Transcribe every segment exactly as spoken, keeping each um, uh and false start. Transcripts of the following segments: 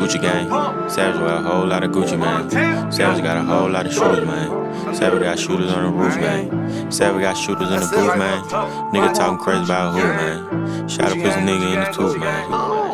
Gucci gang. Savage got a whole lot of Gucci, man. Savage got a whole lot of shooters, man. Savage got shooters on the roof, man. Savage got shooters in the booth, man. Nigga talking crazy about who, man. Shot a pussy nigga in the tooth, man.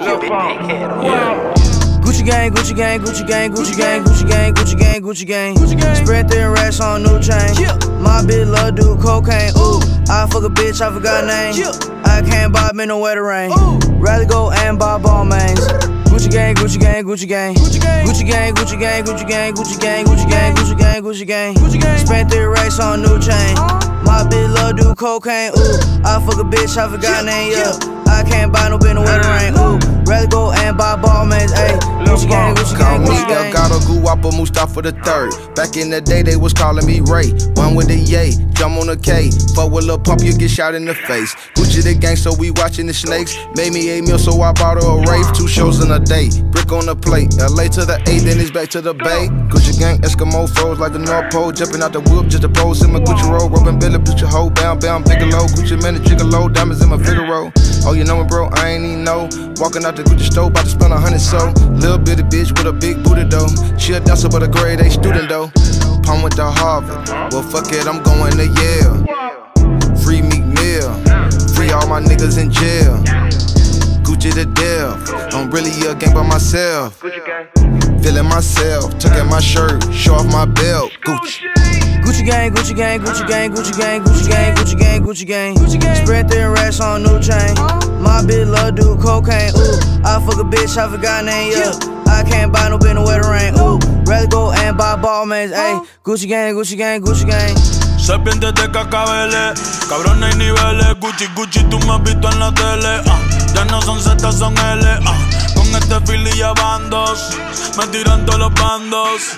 Yeah. Gucci gang, Gucci gang, Gucci gang, Gucci gang, Gucci gang, Gucci gang, Gucci gang. Spread thin racks on new chain. My bitch love do cocaine. Ooh, I fuck a bitch, I forgot name. I can't buy me no wetter rain. Rather go and buy ball mains. Gucci gang, Gucci gang, Gucci gang. Gucci gang, Gucci gang, Gucci gang, Gucci gang, Gucci gang, Gucci gang, Gucci gang, Gucci gang. Spent three racks on new chain. My bitch love do cocaine. Ooh, I fuck a bitch, I forgot name. Yeah, I can't buy no bitch no wetter rain. Ooh, rather go and buy ball mains. Ayy, Gucci gang, Gucci gang, Gucci gang. Delgado, Guapo, Mustafa the third. Back in the day, they was calling me Ray. One with the yay, jump on the K. Fuck with Lil Pump, you get shot in the face. Gucci the gang, so we watching the snakes. Made me eight mil, so I bought her a rave. Two shows in a day, brick on the plate. L A to the eight, then it's back to the bay. Gucci gang, Eskimo froze like the North Pole. Jumping out the whoop, just a pose in my Gucci roll. Robin Billy, put your hoe bound, bound, Bigelow. Gucci man, the Gigolo, diamonds in my Figaro. Oh, you know me, bro, I ain't even know. Walking out the Gucci store, about to spend a hundred so. Little bitty bitch with a big booty though. She a dancer, but a grade A student though. Palm with the Harvard. Well, fuck it, I'm going to Yale. Free Meek Mill. Free all my niggas in jail. Gucci the death. I'm really a gang by myself. Feeling myself. Tuck in my shirt. Show off my belt. Gucci. Gucci gang, Gucci gang, Gucci gang, Gucci gang, Gucci gang, Gucci gang, Gucci gang. Spread thin racks on new chain. My bitch love do cocaine. Ooh, I fuck a bitch, I forgot name. Yeah, I can't buy no bitch no wetter rain. Ooh, rather go and buy ball mains. Ayy, Gucci gang, Gucci gang, Gucci gang. Serpientes de cacabeles, cabrones y niveles. Gucci, Gucci, tú me has visto en la tele. Ah, ya no son Z, son L. Ah, con este fili ya van dos. Me tiran todos los bandos.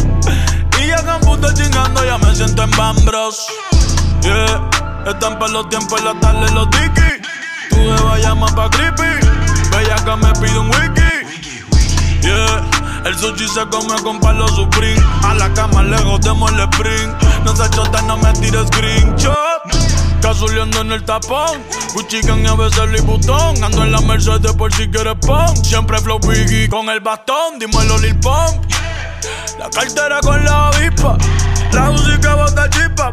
Y ya que puto chingando, ya me siento en Bambros. Yeah, están pa' los tiempos, la tarde los tiki. Tú debas llamar pa' creepy. Bella que me pide un wiki. Yeah, el sushi se come con palo Supreme. A la cama le godemos el sprint. No se chota, no me tires screenshot. Casuleando en el tapón. Gucci gang y a veces Louis Vuitton. Ando en la Mercedes por si quieres pump. Siempre flow Biggie con el bastón. Dímelo Lil Pump. La cartera con la avispa. La música bota chispa.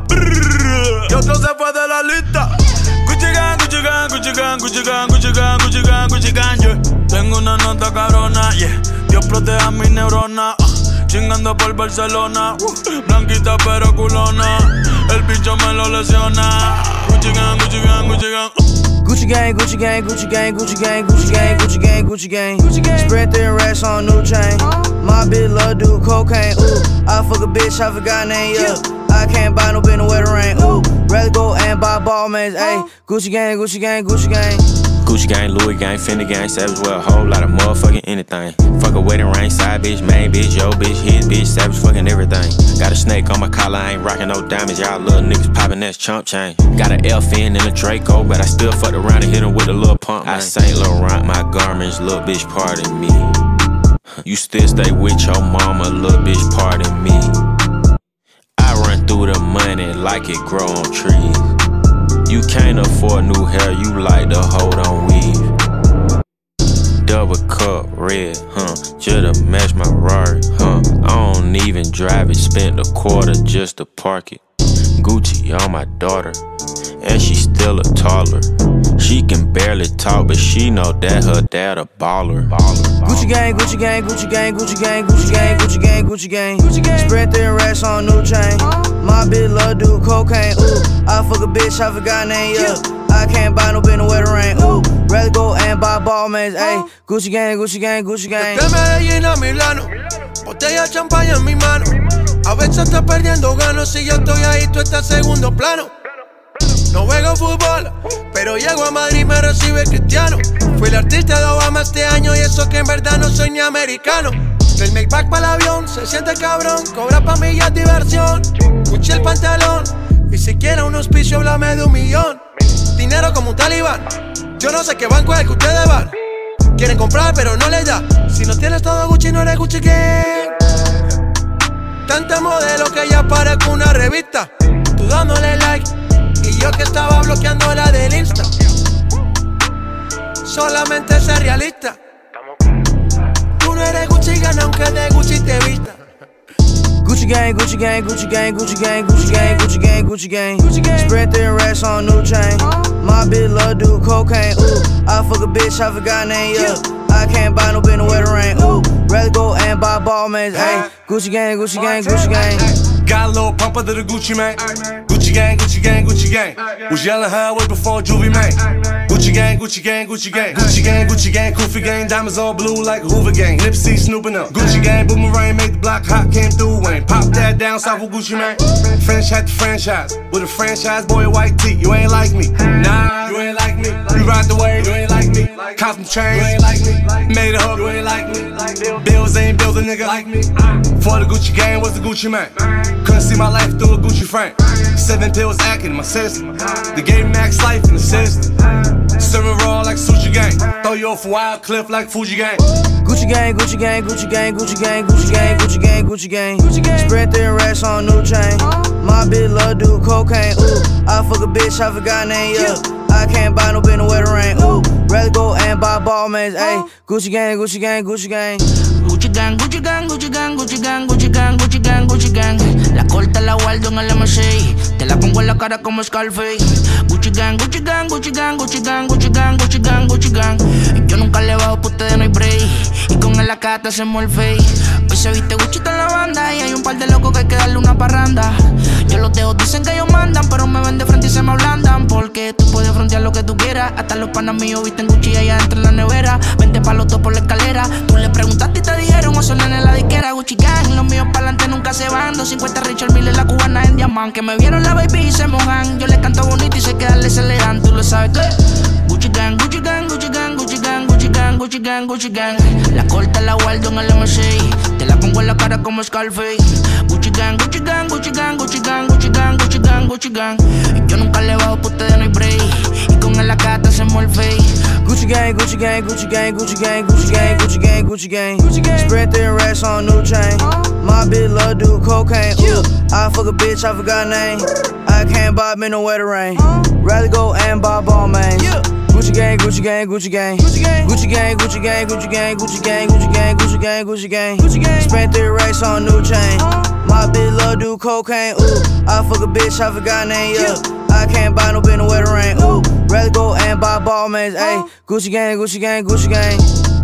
Y otro se fue de la lista. Gucci gang, Gucci gang, Gucci gang, Gucci gang, Gucci gang, Gucci gang, Gucci gang, yeah. Tengo una nota cabrona, yeah. Dios proteja mis neuronas. uh. Chingando por Barcelona. uh. Blanquita pero culona. El bicho me lo lesiona. Gucci gang, Gucci gang, Gucci gang. uh. Gucci gang, Gucci gang, Gucci gang, Gucci gang, Gucci gang, Gucci gang, Gucci gang. Gucci gang. Spread thin racks on new chain. My bitch love do cocaine. Ooh, I fuck a bitch, I forgot name. Yeah, I can't buy no bitch no wetter rain. Ooh, rather go and buy ball mains. Ayy, Gucci gang, Gucci gang, Gucci gang. Gucci gang, Louis gang, Fendi gang, Savage with a whole lot of motherfucking anything. Fuck a wedding ring, side bitch, main bitch, yo bitch, his bitch, Savage fucking everything. Got a snake on my collar, I ain't rocking no diamonds, y'all little niggas popping that chump chain. Got an Elfin and a Draco, but I still fucked around and hit him with a little pump. Man. I Saint Laurent my garments, little bitch, pardon me. You still stay with your mama, little bitch, pardon me. I run through the money like it grow on trees. You can't afford new hair, you like to hold on weave. Double cup red, huh, just to match my Rari, huh. I don't even drive it, spent a quarter just to park it. Gucci on my daughter, and she still a toddler. She can barely talk, but she know that her dad a baller. Gucci gang, Gucci gang, Gucci gang, Gucci gang, Gucci gang, Gucci gang, Gucci gang. Gucci gang. Spread thin racks on new chain. My bitch love do cocaine. Ooh, I fuck a bitch, I forgot name. Yeah, I can't buy no bitch no wetter rain. Ooh, rather go and buy ball mains. Ayy, Gucci gang, Gucci gang, Gucci gang. De Medellín a Milano, botella de champaña en mi mano. A veces estás perdiendo ganos, si yo estoy ahí, tú estás segundo plano. No juego fútbol, pero llego a Madrid y me recibe Cristiano. Fui el artista de Obama este año y eso que en verdad no soy ni americano. Del Maybach para el avión, se siente cabrón, cobra pa' mí ya diversión. Gucci el pantalón, y si quiere un auspicio, háblame de un millón. Dinero como un talibán, yo no sé qué banco es el que ustedes van. Quieren comprar pero no les da, si no tienes todo Gucci no eres Gucci gang. Tanta modelo que ya parezco una revista. Tú dándole like y yo que estaba bloqueando la del Insta. Solamente ser realista. Tú no eres gana aunque de Gucci te vista. Gucci gang, Gucci gang, Gucci gang, Gucci gang, Gucci gang, Gucci gang, Gucci gang. Sprint thin racks on new chain. My bitch love do cocaine. Ooh, I fuck a bitch, I forgot name. Yeah, I can't buy no bin to wear the rain. Ooh, rather go and buy ball mates. Ayy, Gucci gang, Gucci gang, Gucci gang. Got a little pump under the Gucci man. Gucci gang, Gucci gang, Gucci gang. Was yelling her way before Juvie man. Gucci gang, Gucci gang, Gucci gang. Gucci gang, Gucci gang, Koofy gang. Diamonds all blue like Hoover gang. Nipsey snooping up. Gucci gang, boomerang, make the block hot, came through Wayne. Pop that down south with Gucci man. French hat to franchise. With a franchise boy, white tee. You ain't like me. Nah, you ain't like me. You ride the wave, you ain't like me. Cop some chains, you ain't like me. Made a hook, you ain't like me. Bills ain't build a nigga like me. For the Gucci gang was the Gucci man. Couldn't see my life through a Gucci frame. Seven pills acting in my system. They gave Max life in the system. Serving raw like sushi gang. Throw you off a wild cliff like Fuji gang. Gucci gang, Gucci gang, Gucci gang, Gucci gang, Gucci gang, Gucci gang, Gucci gang. Sprint thin racks on new chain. My bitch love do cocaine. Ooh, I fuck a bitch, I forgot name. Yeah, I can't buy no bin to wear the rain. Ooh, rather go and buy ball mates. Ayy, Gucci gang, Gucci gang, Gucci gang. Gucci gang, Gucci gang, Gucci gang, Gucci gang, Gucci gang, Gucci gang, Gucci gang. La corta la guardo en el M seis. Te la pongo en la cara como Scarface. Gucci gang, Gucci gang, Gucci gang, Gucci gang, Gucci gang, Gucci gang, Gucci gang. Y yo nunca le bajo pa' ustedes, no hay break. Y con el acá te hacemos el fake. Hoy se viste Gucci en la banda. Y hay un par de locos que hay que darle una parranda. Yo los dejo, dicen que ellos mandan, pero me ven de frente y se me ablandan. Porque tú puedes frontear lo que tú quieras. Hasta los panas míos visten Gucci allá dentro en la nevera. Vente pa' los dos por la escalera. Tú le preguntaste y te dijeron, o son en la disquera. Gucci gang, los míos pa'lante nunca se van. doscientos cincuenta Richard Mille, la cubana en diamante. Que me vieron la baby y se mojan. Yo les canto bonito y sé que darle se le dan. Tú lo sabes que Gucci gang, Gucci gang, Gucci gang, Gucci gang, Gucci gang, Gucci gang, Gucci gang. La corta la guardo en el M seis. Te la pongo en la cara como Scarface. Gucci gang, Gucci gang, Gucci gang, Gucci gang, Gucci gang, Gucci gang, Gucci gang. Y yo nunca le bajo pa' ustedes, no hay break. Y con el acá te hacemos el fake. Gucci gang, Gucci gang, Gucci gang, Gucci gang, Gucci gang, Gucci gang, Gucci gang. Sprint thin racks on new chain. My bitch love do cocaine. Ooh, I fuck a bitch, I forgot name. I can't buy me no wear the rain. Rather go and buy ball mates. Gucci gang, Gucci gang, Gucci gang. Gucci gang, Gucci gang, Gucci gang, Gucci gang, Gucci gang, Gucci gang, Gucci gang, Gucci gang. Gucci gang. Sprint thin racks on new chain. My bitch love do cocaine. Ooh, I fuck a bitch, I forgot name. Yeah, I can't buy no bin to wear the rain. Ooh, rather go and buy ball mates. Ayy, Gucci gang, Gucci gang, Gucci gang.